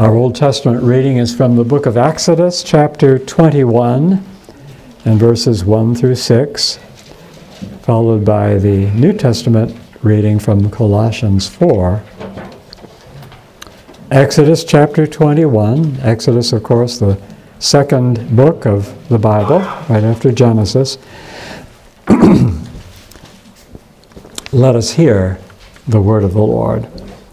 Our Old Testament reading is from the book of Exodus, chapter 21, and verses 1 through 6, followed by the New Testament reading from Colossians 4. Exodus chapter 21. Exodus, of course, the second book of the Bible, right after Genesis. Let us hear the word of the Lord.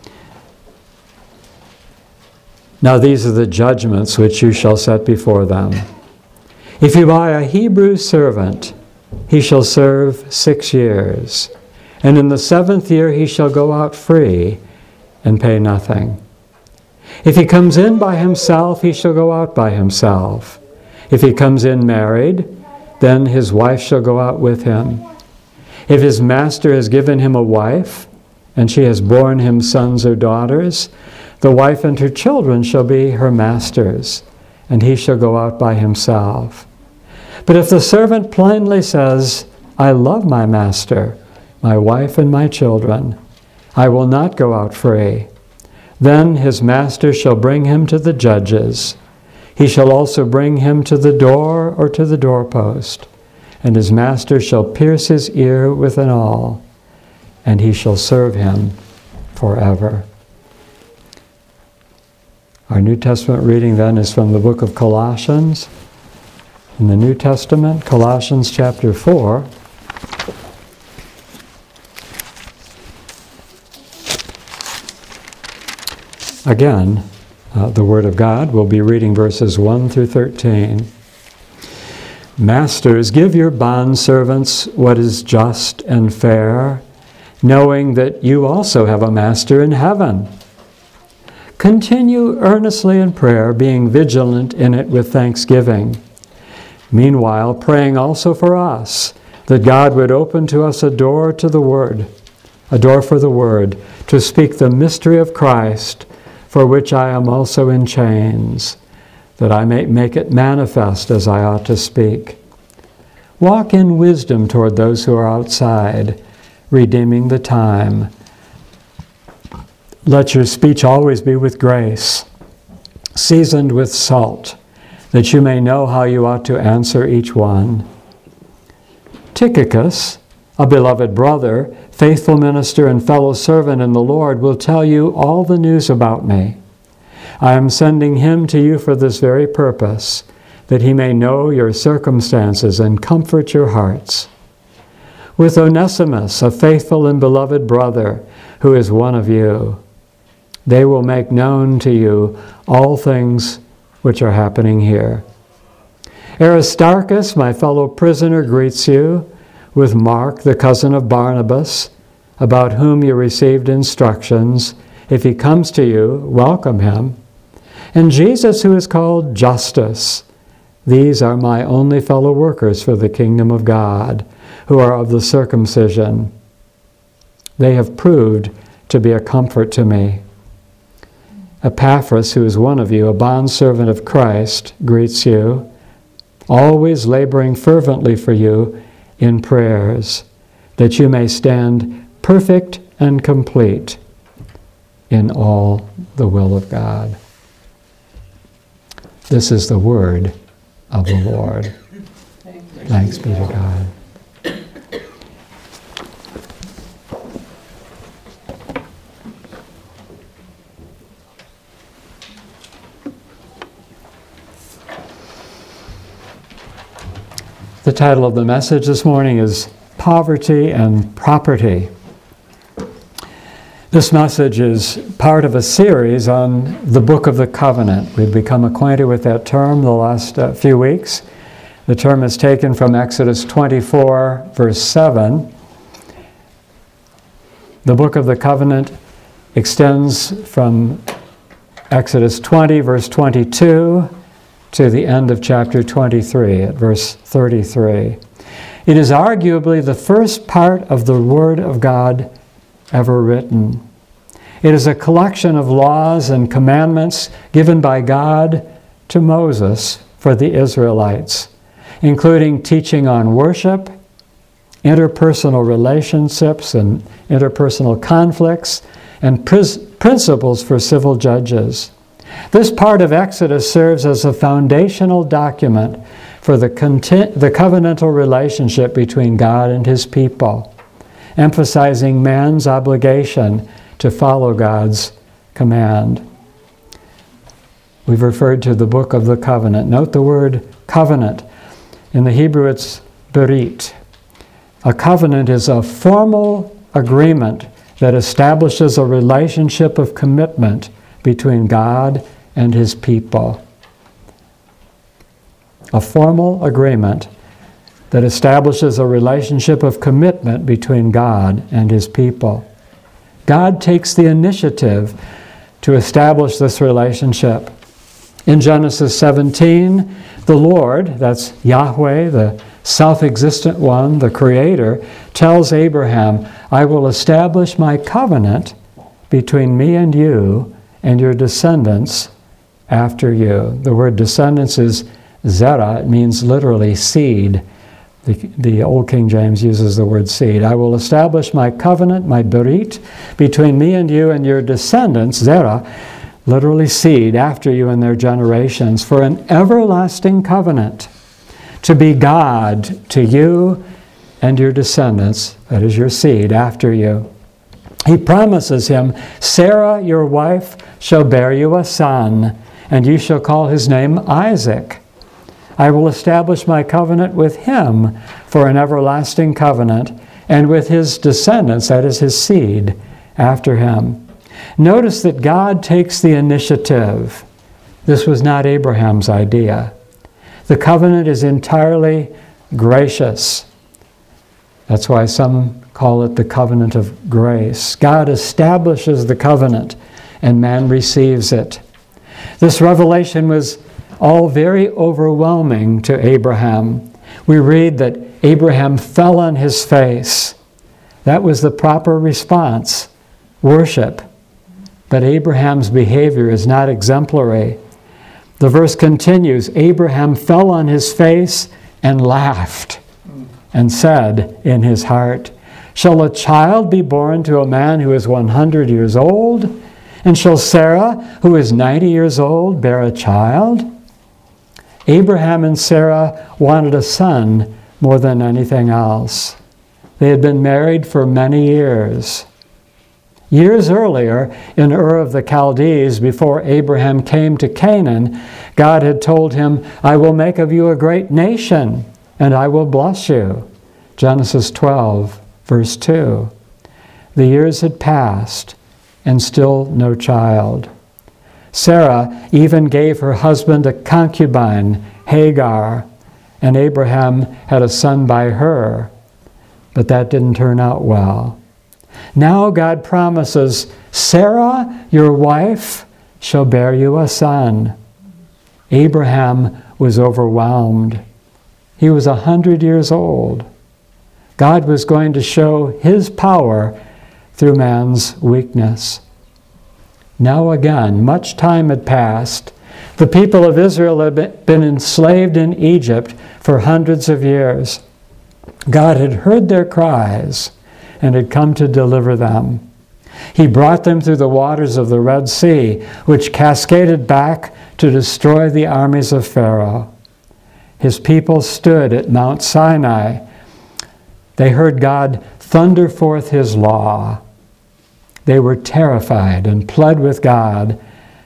Now these are the judgments which you shall set before them. If you buy a Hebrew servant, he shall serve 6 years, and in the 7th year he shall go out free and pay nothing. If he comes in by himself, he shall go out by himself. If he comes in married, then his wife shall go out with him. If his master has given him a wife, and she has borne him sons or daughters, the wife and her children shall be her master's, and he shall go out by himself. But if the servant plainly says, I love my master, my wife and my children, I will not go out free, then his master shall bring him to the judges. He shall also bring him to the door or to the doorpost, and his master shall pierce his ear with an awl, and he shall serve him forever. Our New Testament reading then is from the book of Colossians. In the New Testament, Colossians chapter 4. Again, the Word of God. We'll be reading verses 1 through 13. Masters, give your bondservants what is just and fair, knowing that you also have a master in heaven. Continue earnestly in prayer, being vigilant in it with thanksgiving. Meanwhile, praying also for us, that God would open to us a door to the Word, a door for the Word, to speak the mystery of Christ, for which I am also in chains, that I may make it manifest as I ought to speak. Walk in wisdom toward those who are outside, redeeming the time. Let your speech always be with grace, seasoned with salt, that you may know how you ought to answer each one. Tychicus, a beloved brother, faithful minister and fellow servant in the Lord, will tell you all the news about me. I am sending him to you for this very purpose, that he may know your circumstances and comfort your hearts. With Onesimus, a faithful and beloved brother, who is one of you, they will make known to you all things which are happening here. Aristarchus, my fellow prisoner, greets you, with Mark, the cousin of Barnabas, about whom you received instructions. If he comes to you, welcome him. And Jesus, who is called Justus. These are my only fellow workers for the kingdom of God, who are of the circumcision. They have proved to be a comfort to me. Epaphras, who is one of you, a bondservant of Christ, greets you, always laboring fervently for you in prayers, that you may stand perfect and complete in all the will of God. This is the word of the Lord. Thanks be to God. The title of the message this morning is Poverty and Property. This message is part of a series on the Book of the Covenant. We've become acquainted with that term the last few weeks. The term is taken from Exodus 24, verse 7. The Book of the Covenant extends from Exodus 20, verse 22, to the end of chapter 23 at verse 33. It is arguably the first part of the Word of God ever written. It is a collection of laws and commandments given by God to Moses for the Israelites, including teaching on worship, interpersonal relationships and interpersonal conflicts, and principles for civil judges. This part of Exodus serves as a foundational document for the covenantal relationship between God and his people, emphasizing man's obligation to follow God's command. We've referred to the book of the covenant. Note the word covenant. In the Hebrew, it's berit. A covenant is a formal agreement that establishes a relationship of commitment between God and his people. A formal agreement that establishes a relationship of commitment between God and his people. God takes the initiative to establish this relationship. In Genesis 17, the Lord, that's Yahweh, the self-existent one, the Creator, tells Abraham, I will establish my covenant between me and you and your descendants after you. The word descendants is zera. It means literally seed. The Old King James uses the word seed. I will establish my covenant, my berit, between me and you and your descendants, zera, literally seed, after you and their generations, for an everlasting covenant, to be God to you and your descendants, that is your seed, after you. He promises him, Sarah, your wife, shall bear you a son, and you shall call his name Isaac. I will establish my covenant with him for an everlasting covenant, and with his descendants, that is his seed, after him. Notice that God takes the initiative. This was not Abraham's idea. The covenant is entirely gracious. That's why some call it the covenant of grace. God establishes the covenant, and man receives it. This revelation was all very overwhelming to Abraham. We read that Abraham fell on his face. That was the proper response, worship. But Abraham's behavior is not exemplary. The verse continues, Abraham fell on his face and laughed and said in his heart, shall a child be born to a man who is 100 years old? And shall Sarah, who is 90 years old, bear a child? Abraham and Sarah wanted a son more than anything else. They had been married for many years. Years earlier, in Ur of the Chaldees, before Abraham came to Canaan, God had told him, I will make of you a great nation, and I will bless you. Genesis 12, verse 2. The years had passed, and still no child. Sarah even gave her husband a concubine, Hagar, and Abraham had a son by her. But that didn't turn out well. Now God promises, Sarah, your wife, shall bear you a son. Abraham was overwhelmed. He was 100 years old. God was going to show his power through man's weakness. Now again, much time had passed. The people of Israel had been enslaved in Egypt for hundreds of years. God had heard their cries and had come to deliver them. He brought them through the waters of the Red Sea, which cascaded back to destroy the armies of Pharaoh. His people stood at Mount Sinai. They heard God thunder forth his law. They were terrified and pled with God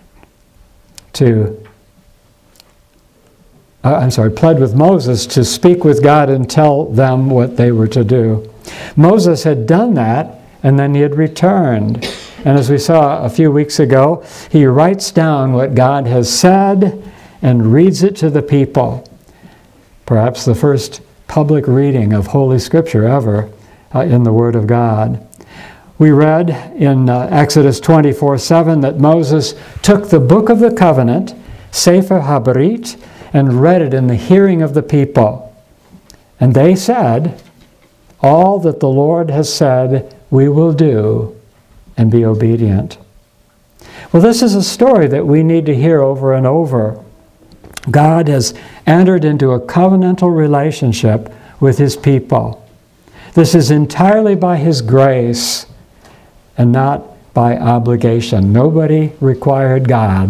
pled with Moses to speak with God and tell them what they were to do. Moses had done that, and then he had returned. And as we saw a few weeks ago, he writes down what God has said and reads it to the people. Perhaps the first public reading of Holy Scripture ever in the Word of God. We read in Exodus 24:7 that Moses took the book of the covenant, Sefer HaBrit, and read it in the hearing of the people. And they said, all that the Lord has said we will do, and be obedient. Well, this is a story that we need to hear over and over. God has entered into a covenantal relationship with his people. This is entirely by his grace and not by obligation. Nobody required God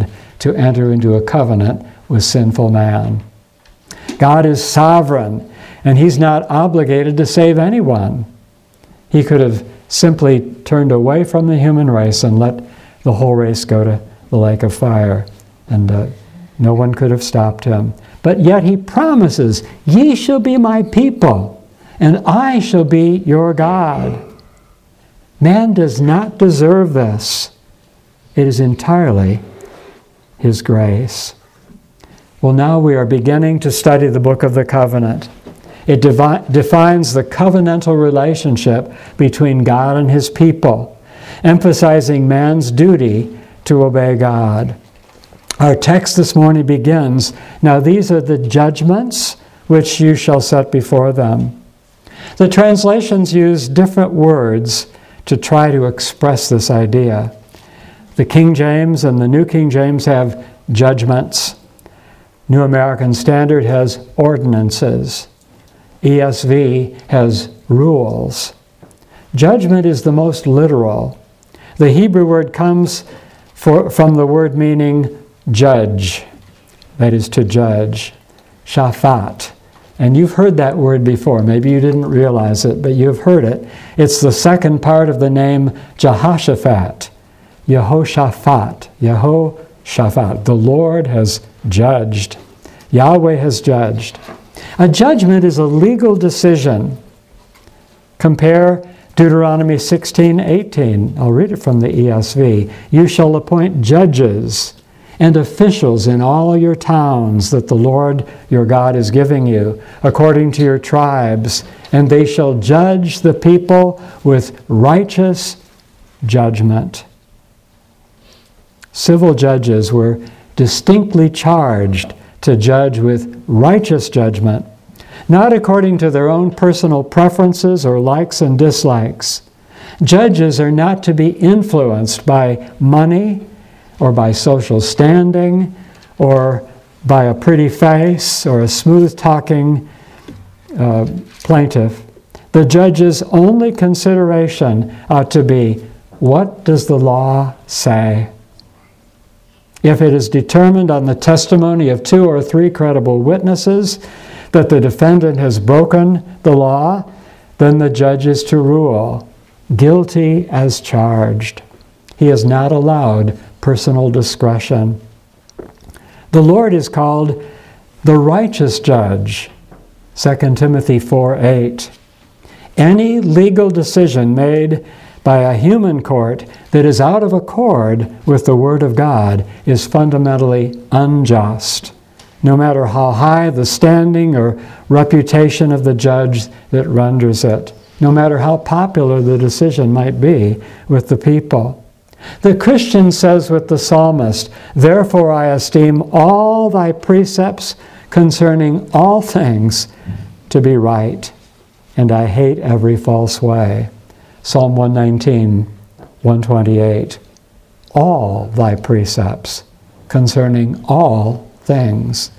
to enter into a covenant with sinful man. God is sovereign, and he's not obligated to save anyone. He could have simply turned away from the human race and let the whole race go to the lake of fire, and no one could have stopped him. But yet he promises, "Ye shall be my people, and I shall be your God." Man does not deserve this. It is entirely his grace. Well, now we are beginning to study the book of the covenant. It defines the covenantal relationship between God and his people, emphasizing man's duty to obey God. Our text this morning begins, "Now these are the judgments which you shall set before them." The translations use different words to try to express this idea. The King James and the New King James have judgments. New American Standard has ordinances. ESV has rules. Judgment is the most literal. The Hebrew word comes from the word meaning judge, that is to judge, shaphat. And you've heard that word before. Maybe you didn't realize it, but you've heard it. It's the second part of the name Jehoshaphat. Yehoshaphat. Yehoshaphat. The Lord has judged. Yahweh has judged. A judgment is a legal decision. Compare Deuteronomy 16:18. I'll read it from the ESV. "You shall appoint judges and officials in all your towns that the Lord your God is giving you, according to your tribes, and they shall judge the people with righteous judgment." Civil judges were distinctly charged to judge with righteous judgment, not according to their own personal preferences or likes and dislikes. Judges are not to be influenced by money or by social standing or by a pretty face or a smooth-talking plaintiff. The judge's only consideration ought to be, what does the law say? If it is determined on the testimony of 2 or 3 credible witnesses that the defendant has broken the law, then the judge is to rule, guilty as charged. He is not allowed personal discretion. The Lord is called the righteous judge, 2 Timothy 4:8. Any legal decision made by a human court that is out of accord with the Word of God is fundamentally unjust, no matter how high the standing or reputation of the judge that renders it, no matter how popular the decision might be with the people. The Christian says with the psalmist, "Therefore I esteem all thy precepts concerning all things to be right, and I hate every false way." Psalm 119, 128. All thy precepts concerning all things.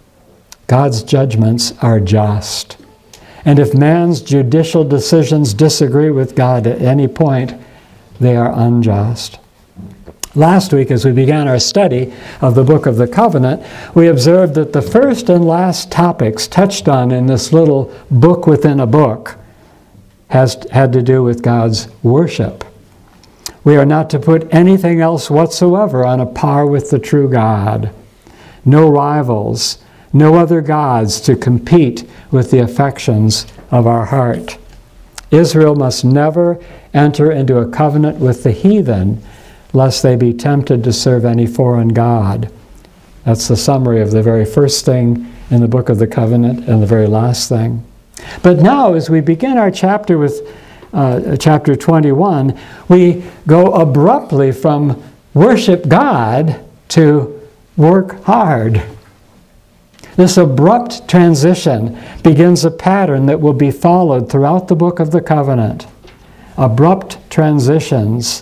God's judgments are just. And if man's judicial decisions disagree with God at any point, they are unjust. Last week, as we began our study of the Book of the Covenant, we observed that the first and last topics touched on in this little book within a book had to do with God's worship. We are not to put anything else whatsoever on a par with the true God. No rivals, no other gods to compete with the affections of our heart. Israel must never enter into a covenant with the heathen, lest they be tempted to serve any foreign god. That's the summary of the very first thing in the Book of the Covenant and the very last thing. But now, as we begin our chapter with chapter 21, we go abruptly from worship God to work hard. This abrupt transition begins a pattern that will be followed throughout the Book of the Covenant. Abrupt transitions,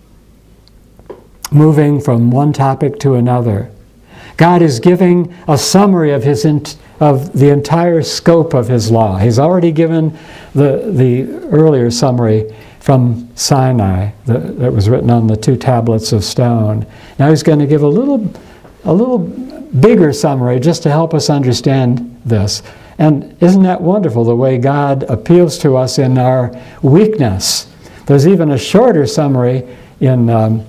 moving from one topic to another. God is giving a summary of the entire scope of His law. He's already given the earlier summary from Sinai that was written on the 2 tablets of stone. Now He's going to give a little little bigger summary just to help us understand this. And isn't that wonderful, the way God appeals to us in our weakness? There's even a shorter summary in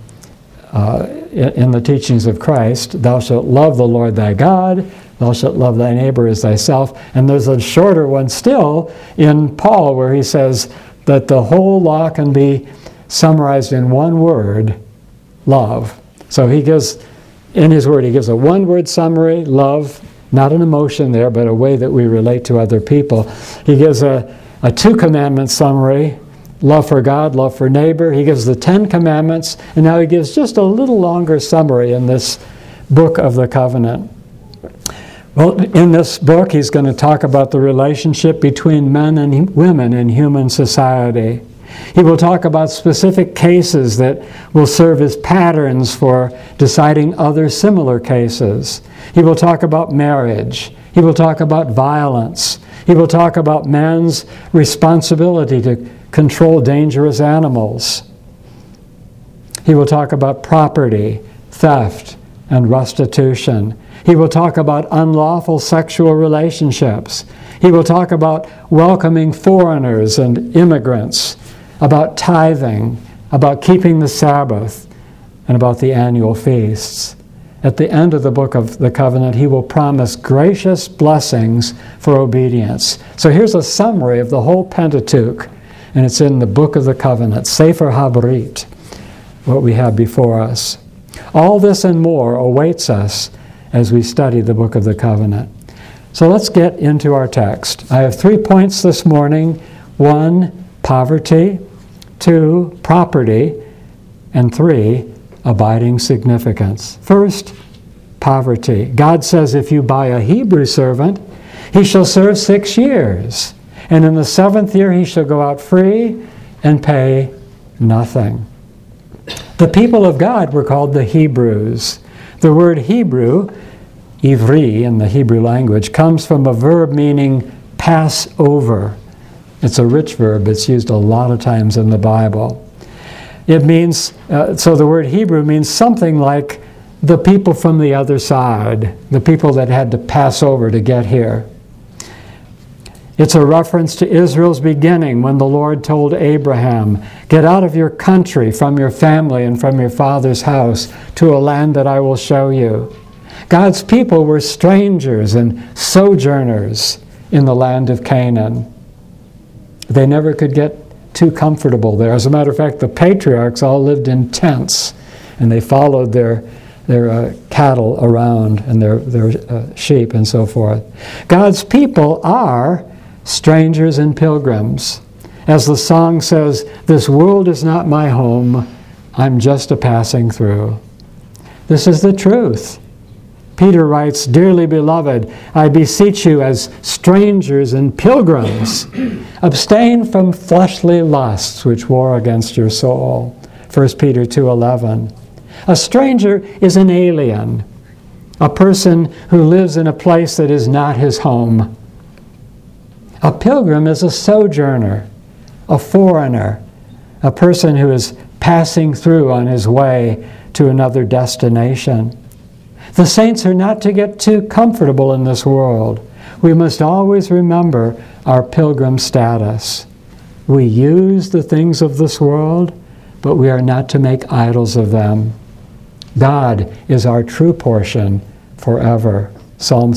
the teachings of Christ. Thou shalt love the Lord thy God, thou shalt love thy neighbor as thyself. And there's a shorter one still in Paul where he says that the whole law can be summarized in one word, love. So he gives, in his word, he gives a one-word summary, love, not an emotion there, but a way that we relate to other people. He gives a two-commandment summary, love for God, love for neighbor. He gives the 10 commandments, and now he gives just a little longer summary in this book of the covenant. Well, in this book, he's going to talk about the relationship between men and women in human society. He will talk about specific cases that will serve as patterns for deciding other similar cases. He will talk about marriage. He will talk about violence. He will talk about man's responsibility to control dangerous animals. He will talk about property, theft, and restitution. He will talk about unlawful sexual relationships. He will talk about welcoming foreigners and immigrants, about tithing, about keeping the Sabbath, and about the annual feasts. At the end of the book of the covenant, he will promise gracious blessings for obedience. So here's a summary of the whole Pentateuch, and it's in the book of the covenant, Sefer HaBrit, what we have before us. All this and more awaits us as we study the book of the covenant. So let's get into our text. I have 3 points this morning. 1, poverty. 2, property. And 3, abiding significance. First, poverty. God says if you buy a Hebrew servant, he shall serve 6 years. And in the 7th year he shall go out free and pay nothing. The people of God were called the Hebrews. The word Hebrew, ivri in the Hebrew language, comes from a verb meaning pass over. It's a rich verb. It's used a lot of times in the Bible. It means, so the word Hebrew means something like the people from the other side, the people that had to pass over to get here. It's a reference to Israel's beginning when the Lord told Abraham, get out of your country, from your family, and from your father's house to a land that I will show you. God's people were strangers and sojourners in the land of Canaan. They never could get too comfortable there. As a matter of fact, the patriarchs all lived in tents, and they followed their cattle around and their sheep and so forth. God's people are strangers and pilgrims. As the song says, this world is not my home, I'm just a passing through. This is the truth. Peter writes, dearly beloved, I beseech you as strangers and pilgrims, abstain from fleshly lusts which war against your soul. 1 Peter 2:11. A stranger is an alien, a person who lives in a place that is not his home. A pilgrim is a sojourner, a foreigner, a person who is passing through on his way to another destination. The saints are not to get too comfortable in this world. We must always remember our pilgrim status. We use the things of this world, but we are not to make idols of them. God is our true portion forever. Psalm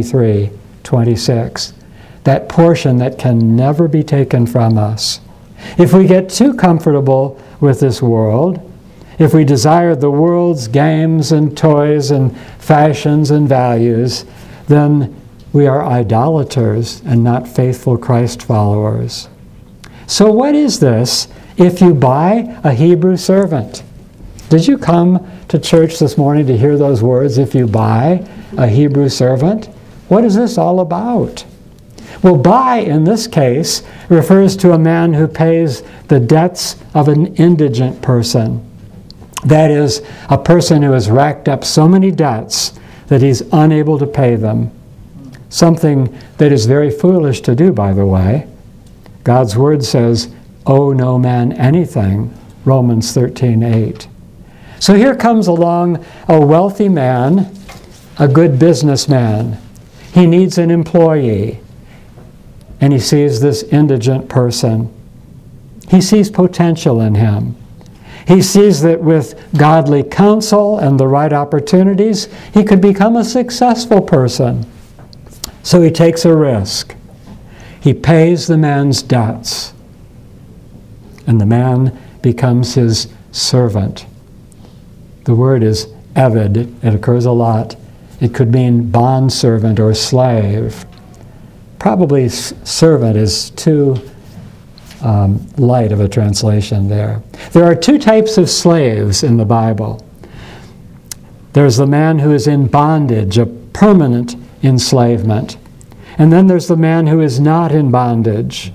73:26. That portion that can never be taken from us. If we get too comfortable with this world, if we desire the world's games and toys and fashions and values, then we are idolaters and not faithful Christ followers. So what is this if you buy a Hebrew servant? Did you come to church this morning to hear those words, if you buy a Hebrew servant? What is this all about? Well, buy, in this case, refers to a man who pays the debts of an indigent person. That is, a person who has racked up so many debts that he's unable to pay them. Something that is very foolish to do, by the way. God's word says, owe no man anything, Romans 13:8. So here comes along a wealthy man a good businessman. He needs an employee. And he sees this indigent person. He sees potential in him. He sees that with godly counsel and the right opportunities, he could become a successful person. So he takes a risk. He pays the man's debts. And the man becomes his servant. The word is eved. It occurs a lot. It could mean bondservant or slave. Probably servant is too light of a translation there. There are two types of slaves in the Bible. There's the man who is in bondage, a permanent enslavement. And then there's the man who is not in bondage,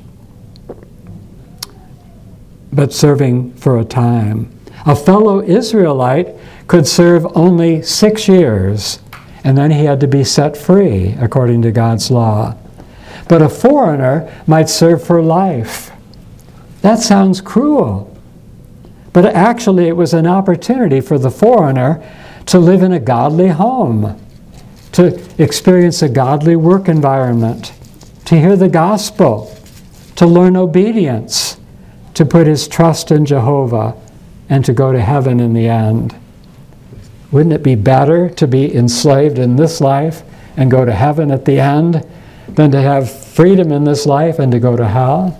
but serving for a time. A fellow Israelite could serve only 6 years, and then he had to be set free according to God's law. But a foreigner might serve for life. That sounds cruel. But actually it was an opportunity for the foreigner to live in a godly home, to experience a godly work environment, to hear the gospel, to learn obedience, to put his trust in Jehovah, and to go to heaven in the end. Wouldn't it be better to be enslaved in this life and go to heaven at the end than to have freedom in this life and to go to hell?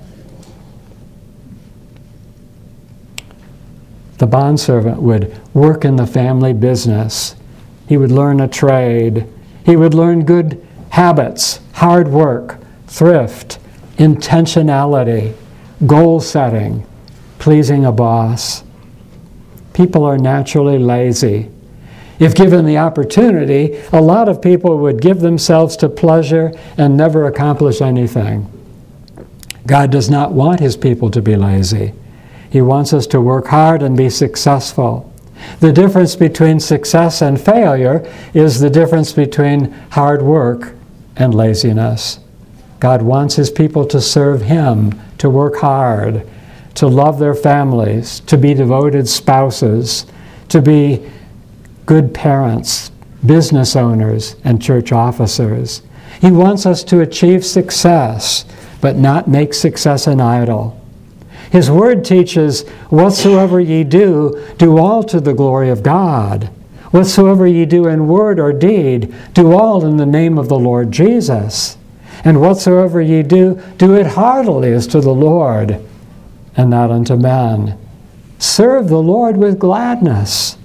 The bondservant would work in the family business. He would learn a trade. He would learn good habits, hard work, thrift, intentionality, goal setting, pleasing a boss. People are naturally lazy. If given the opportunity, a lot of people would give themselves to pleasure and never accomplish anything. God does not want his people to be lazy. He wants us to work hard and be successful. The difference between success and failure is the difference between hard work and laziness. God wants his people to serve him, to work hard, to love their families, to be devoted spouses, to be good parents, business owners, and church officers. He wants us to achieve success, but not make success an idol. His word teaches, whatsoever ye do, do all to the glory of God. Whatsoever ye do in word or deed, do all in the name of the Lord Jesus. And whatsoever ye do, do it heartily as to the Lord, and not unto men. Serve the Lord with gladness.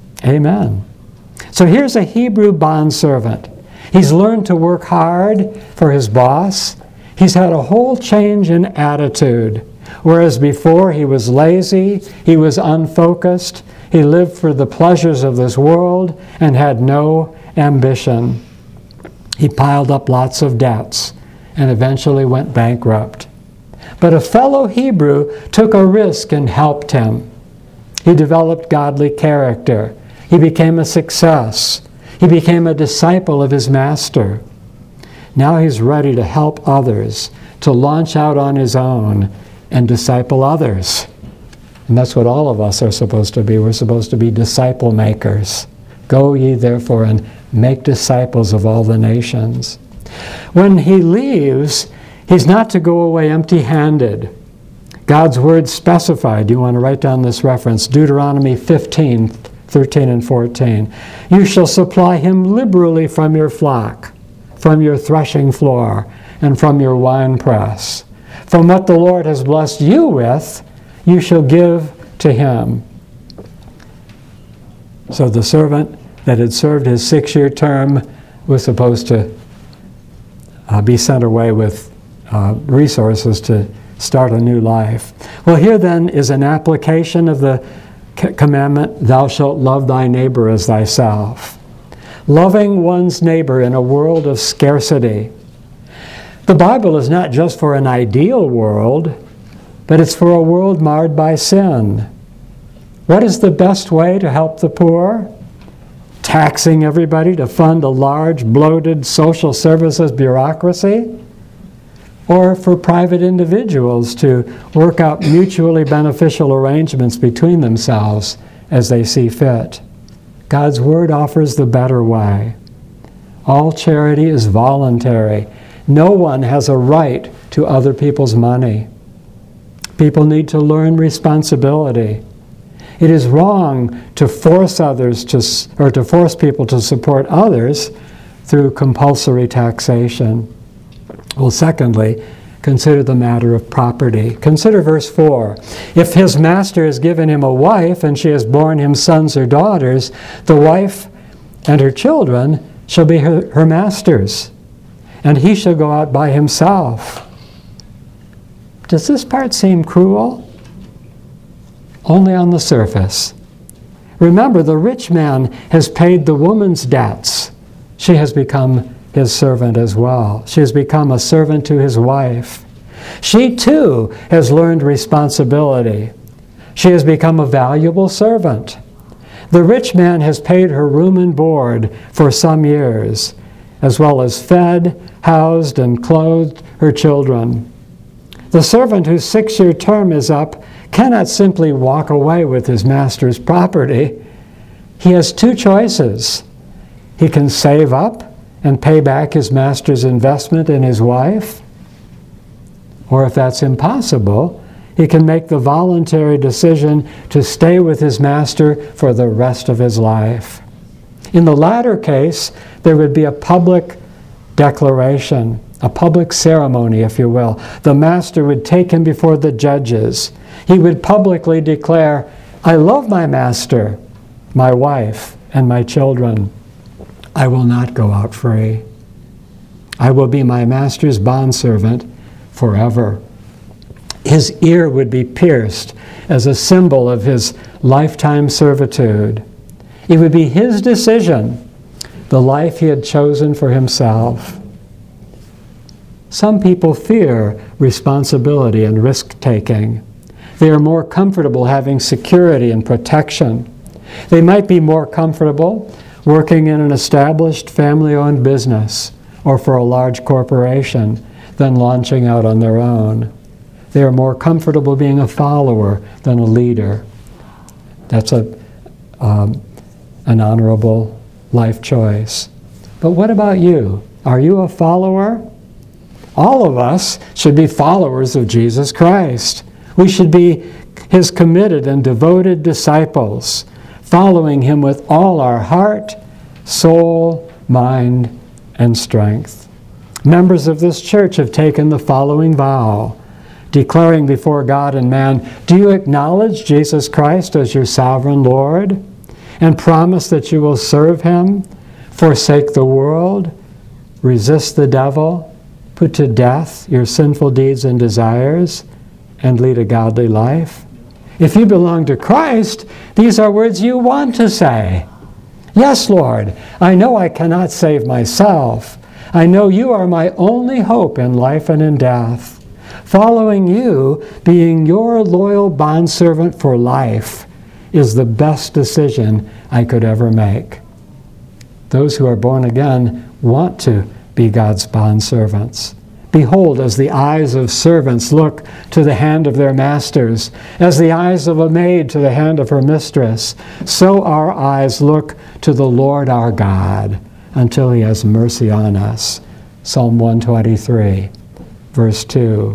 Amen. So here's a Hebrew bondservant. He's learned to work hard for his boss. He's had a whole change in attitude. Whereas before he was lazy, he was unfocused, he lived for the pleasures of this world and had no ambition. He piled up lots of debts and eventually went bankrupt. But a fellow Hebrew took a risk and helped him. He developed godly character. He became a success. He became a disciple of his master. Now he's ready to help others, to launch out on his own and disciple others. And that's what all of us are supposed to be. We're supposed to be disciple makers. Go ye therefore and make disciples of all the nations. When he leaves, he's not to go away empty-handed. God's word specified, you want to write down this reference, Deuteronomy 15, 13 and 14. You shall supply him liberally from your flock, from your threshing floor, and from your winepress. From what the Lord has blessed you with, you shall give to him. So the servant that had served his 6-year term was supposed to be sent away with resources to start a new life. Well, here then is an application of the commandment, thou shalt love thy neighbor as thyself. Loving one's neighbor in a world of scarcity. The Bible is not just for an ideal world, but it's for a world marred by sin. What is the best way to help the poor? Taxing everybody to fund a large, bloated social services bureaucracy? Or for private individuals to work out mutually beneficial arrangements between themselves as they see fit? God's Word offers the better way. All charity is voluntary. No one has a right to other people's money. People need to learn responsibility. It is wrong to force people to support others through compulsory taxation. Well, secondly, consider the matter of property. Consider verse 4. If his master has given him a wife, and she has borne him sons or daughters, the wife and her children shall be her master's, and he shall go out by himself. Does this part seem cruel? Only on the surface. Remember, the rich man has paid the woman's debts. She has become his servant as well. She has become a servant to his wife. She too has learned responsibility. She has become a valuable servant. The rich man has paid her room and board for some years, as well as fed, housed, and clothed her children. The servant whose 6-year term is up cannot simply walk away with his master's property. He has two choices. He can save up and pay back his master's investment in his wife, or if that's impossible, he can make the voluntary decision to stay with his master for the rest of his life. In the latter case, there would be a public declaration, a public ceremony, if you will. The master would take him before the judges. He would publicly declare, I love my master, my wife, and my children. I will not go out free. I will be my master's bondservant forever. His ear would be pierced as a symbol of his lifetime servitude. It would be his decision, the life he had chosen for himself. Some people fear responsibility and risk-taking. They are more comfortable having security and protection. They might be more comfortable working in an established family-owned business or for a large corporation than launching out on their own. They are more comfortable being a follower than a leader. That's an honorable life choice. But what about you? Are you a follower? All of us should be followers of Jesus Christ. We should be his committed and devoted disciples, following him with all our heart, soul, mind, and strength. Members of this church have taken the following vow, declaring before God and man, do you acknowledge Jesus Christ as your sovereign Lord and promise that you will serve him, forsake the world, resist the devil, put to death your sinful deeds and desires, and lead a godly life? If you belong to Christ, these are words you want to say. Yes, Lord, I know I cannot save myself. I know you are my only hope in life and in death. Following you, being your loyal bondservant for life, is the best decision I could ever make. Those who are born again want to be God's bondservants. Behold, as the eyes of servants look to the hand of their masters, as the eyes of a maid to the hand of her mistress, so our eyes look to the Lord our God until he has mercy on us. Psalm 123, verse 2.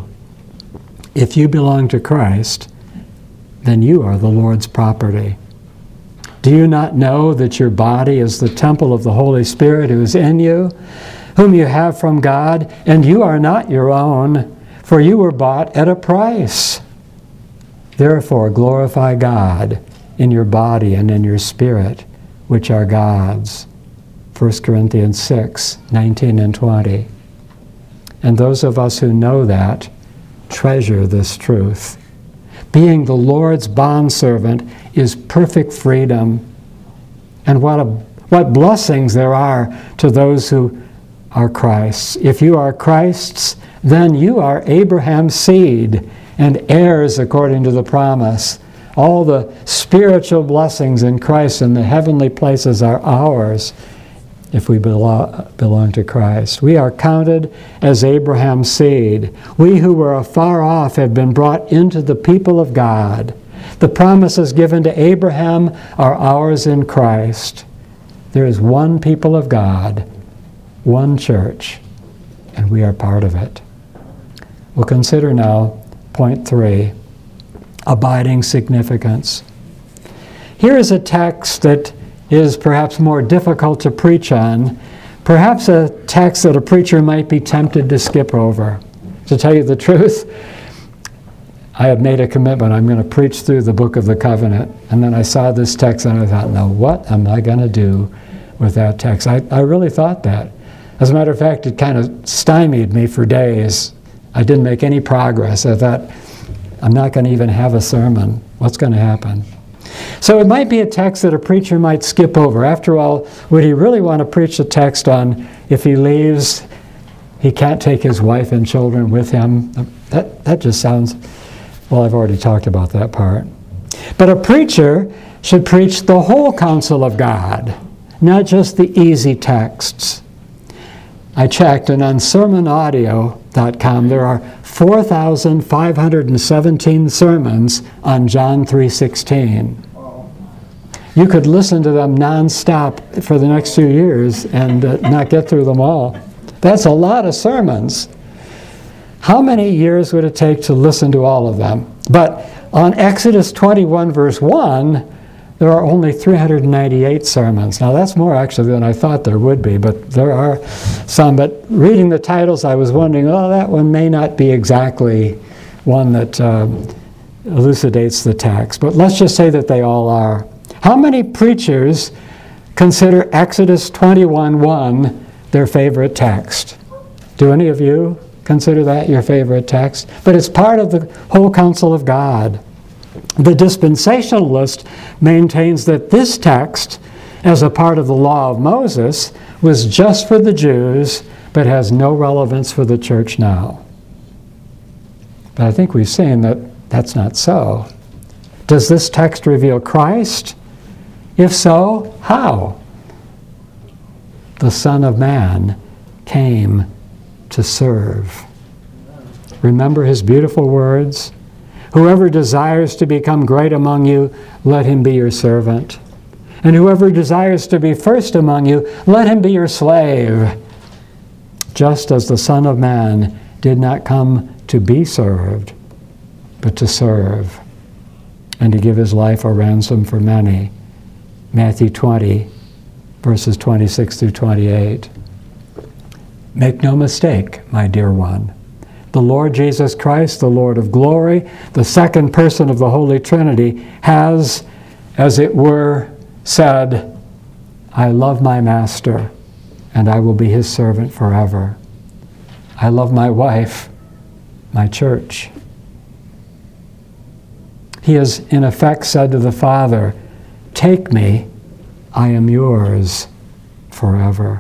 If you belong to Christ, then you are the Lord's property. Do you not know that your body is the temple of the Holy Spirit who is in you, whom you have from God, and you are not your own, for you were bought at a price? Therefore glorify God in your body and in your spirit, which are God's. 1 Corinthians 6, 19 and 20. And those of us who know that, treasure this truth. Being the Lord's bondservant is perfect freedom. And what blessings there are to those who are Christ's. If you are Christ's, then you are Abraham's seed and heirs according to the promise. All the spiritual blessings in Christ in the heavenly places are ours if we belong to Christ. We are counted as Abraham's seed. We who were afar off have been brought into the people of God. The promises given to Abraham are ours in Christ. There is one people of God, one church, and we are part of it. We'll consider now point 3, abiding significance. Here is a text that is perhaps more difficult to preach on, perhaps a text that a preacher might be tempted to skip over. To tell you the truth, I had made a commitment, I'm going to preach through the Book of the Covenant, and then I saw this text and I thought, now what am I going to do with that text? I really thought that. As a matter of fact, it kind of stymied me for days. I didn't make any progress. I thought, I'm not going to even have a sermon. What's going to happen? So it might be a text that a preacher might skip over. After all, would he really want to preach a text on if he leaves, he can't take his wife and children with him? That just sounds, well, I've already talked about that part. But a preacher should preach the whole counsel of God, not just the easy texts. I checked, and on sermonaudio.com there are 4,517 sermons on John 3:16. You could listen to them nonstop for the next few years and not get through them all. That's a lot of sermons. How many years would it take to listen to all of them? But on Exodus 21 verse 1, there are only 398 sermons. Now that's more actually than I thought there would be, but there are some. But reading the titles, I was wondering, oh, that one may not be exactly one that elucidates the text. But let's just say that they all are. How many preachers consider Exodus 21:1 their favorite text? Do any of you consider that your favorite text? But it's part of the whole counsel of God. The dispensationalist maintains that this text, as a part of the law of Moses, was just for the Jews, but has no relevance for the church now. But I think we've seen that that's not so. Does this text reveal Christ? If so, how? The Son of Man came to serve. Remember his beautiful words? Whoever desires to become great among you, let him be your servant. And whoever desires to be first among you, let him be your slave. Just as the Son of Man did not come to be served, but to serve, and to give his life a ransom for many. Matthew 20, verses 26 through 28. Make no mistake, my dear one. The Lord Jesus Christ, the Lord of glory, the second person of the Holy Trinity, has, as it were, said, I love my master, and I will be his servant forever. I love my wife, my church. He has, in effect, said to the Father, take me, I am yours forever.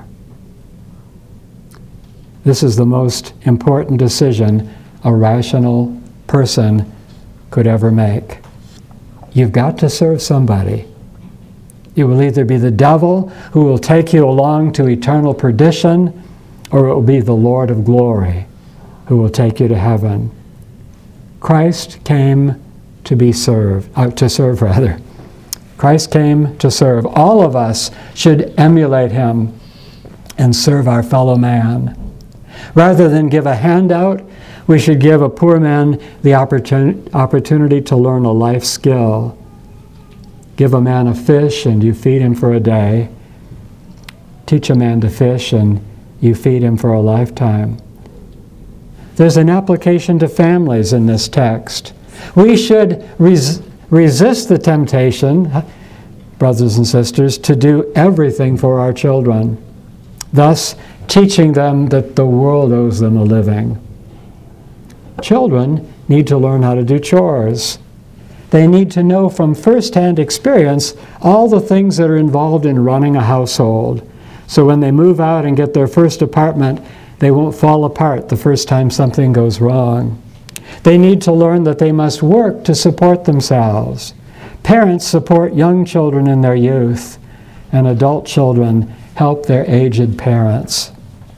This is the most important decision a rational person could ever make. You've got to serve somebody. It will either be the devil who will take you along to eternal perdition, or it will be the Lord of glory who will take you to heaven. Christ came to serve. Christ came to serve. All of us should emulate him and serve our fellow man. Rather than give a handout, we should give a poor man the opportunity to learn a life skill. Give a man a fish and you feed him for a day. Teach a man to fish and you feed him for a lifetime. There's an application to families in this text. We should resist the temptation, brothers and sisters, to do everything for our children, thus teaching them that the world owes them a living. Children need to learn how to do chores. They need to know from first-hand experience all the things that are involved in running a household. So when they move out and get their first apartment, they won't fall apart the first time something goes wrong. They need to learn that they must work to support themselves. Parents support young children in their youth, and adult children help their aged parents.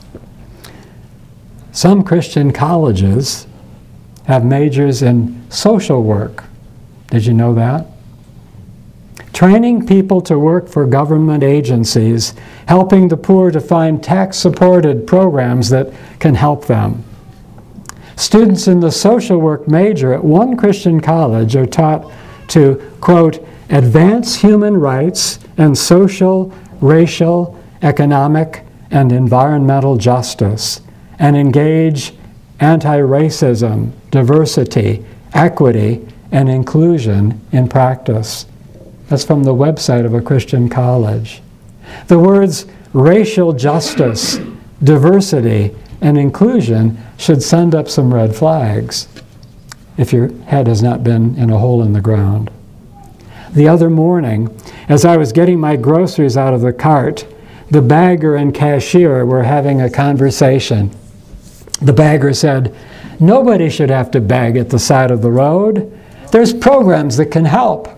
Some Christian colleges have majors in social work. Did you know that? training people to work for government agencies, helping the poor to find tax-supported programs that can help them. Students in the social work major at one Christian college are taught to, quote, advance human rights and social, racial, economic, and environmental justice, and engage anti-racism, diversity, equity, and inclusion in practice. That's from the website of a Christian college. The words racial justice, diversity, and inclusion should send up some red flags if your head has not been in a hole in the ground. The other morning, as I was getting my groceries out of the cart, the bagger and cashier were having a conversation. The bagger said, "Nobody should have to beg at the side of the road. There's programs that can help."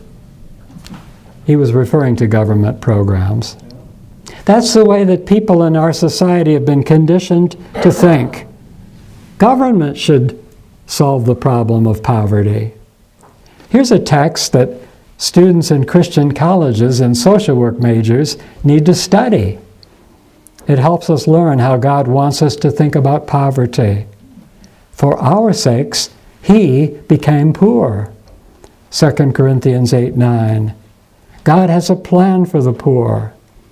He was referring to government programs. That's the way that people in our society have been conditioned to think. Government should solve the problem of poverty. Here's a text that students in Christian colleges and social work majors need to study. It helps us learn how God wants us to think about poverty. For our sakes, He became poor. 2 Corinthians 8:9. God has a plan for the poor,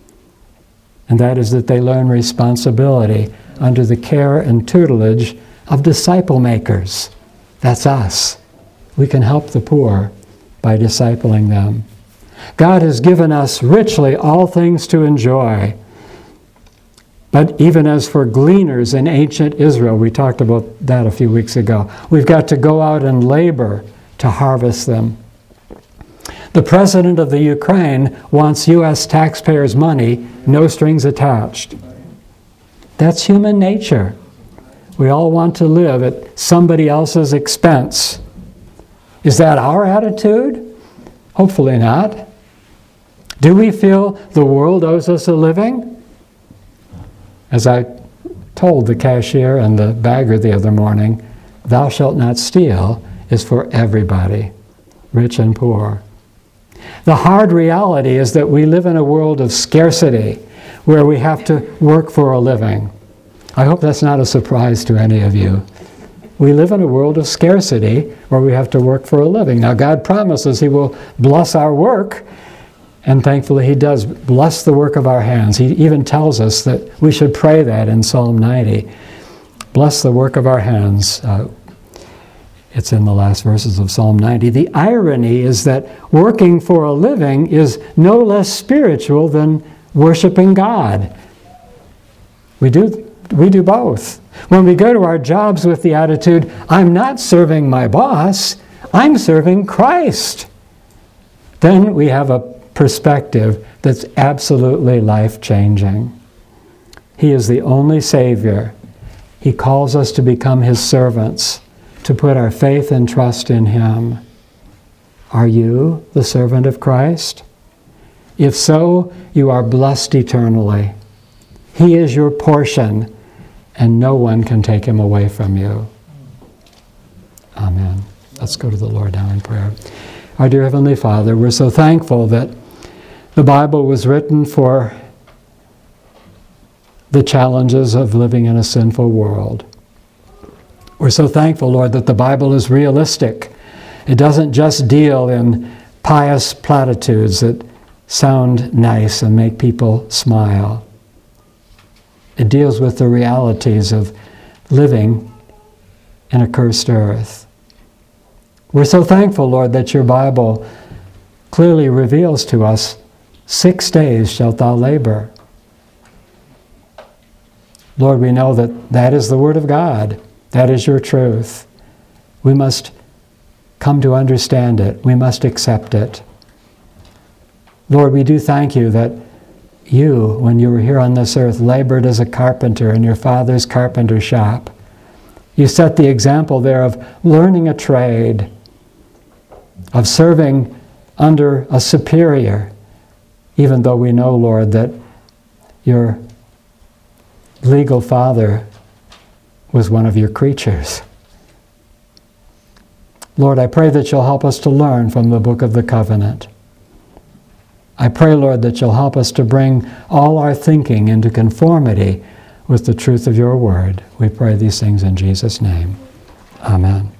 and that is that they learn responsibility under the care and tutelage of disciple makers. That's us. We can help the poor by discipling them. God has given us richly all things to enjoy. But even as for gleaners in ancient Israel, we talked about that a few weeks ago, we've got to go out and labor to harvest them. The president of the Ukraine wants U.S. taxpayers' money, no strings attached. That's human nature. We all want to live at somebody else's expense. Is that our attitude? Hopefully not. Do we feel the world owes us a living? As I told the cashier and the bagger the other morning, "Thou shalt not steal" is for everybody, rich and poor. The hard reality is that we live in a world of scarcity where we have to work for a living. I hope that's not a surprise to any of you. We live in a world of scarcity where we have to work for a living. Now, God promises He will bless our work, and thankfully He does bless the work of our hands. He even tells us that we should pray that in Psalm 90. Bless the work of our hands. It's in the last verses of Psalm 90. The irony is that working for a living is no less spiritual than worshiping God. We do both. When we go to our jobs with the attitude, "I'm not serving my boss, I'm serving Christ," then we have a perspective that's absolutely life-changing. He is the only Savior. He calls us to become His servants, to put our faith and trust in Him. Are you the servant of Christ? If so, you are blessed eternally. He is your portion, and no one can take Him away from you. Amen. Let's go to the Lord now in prayer. Our dear Heavenly Father, we're so thankful that the Bible was written for the challenges of living in a sinful world. We're so thankful, Lord, that the Bible is realistic. It doesn't just deal in pious platitudes that sound nice and make people smile. It deals with the realities of living in a cursed earth. We're so thankful, Lord, that your Bible clearly reveals to us, 6 days shalt thou labor. Lord, we know that that is the Word of God. That is your truth. We must come to understand it. We must accept it. Lord, we do thank you that you, when you were here on this earth, labored as a carpenter in your Father's carpenter shop. You set the example there of learning a trade, of serving under a superior, even though we know, Lord, that your legal father was one of your creatures. Lord, I pray that you'll help us to learn from the book of the covenant. I pray, Lord, that you'll help us to bring all our thinking into conformity with the truth of your word. We pray these things in Jesus' name. Amen.